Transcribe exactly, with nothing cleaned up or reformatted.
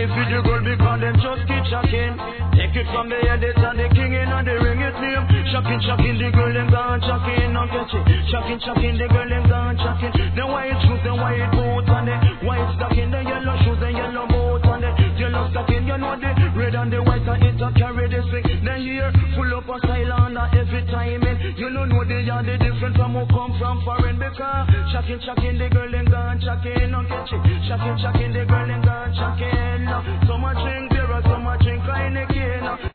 it for the girl because them just keep shocking. Take it from the head, it's on the king in and the ring it name. Shocking, shocking, the girl them gone shocking. Now catch it. Shocking, shocking, the girl them gone shocking. The white shoes, the white boots and the white stocking, the yellow shoes, the yellow boots and the yellow stocking. You know the red and the white and it a carry the swing. Then here full up a style and every time in. You don't know they are the different from who come from foreign because shocking, shocking, the girl them gone shocking. Now catch it. Shocking, shocking, the girl them gone shocking. So much drink there, so much drink kind of cane.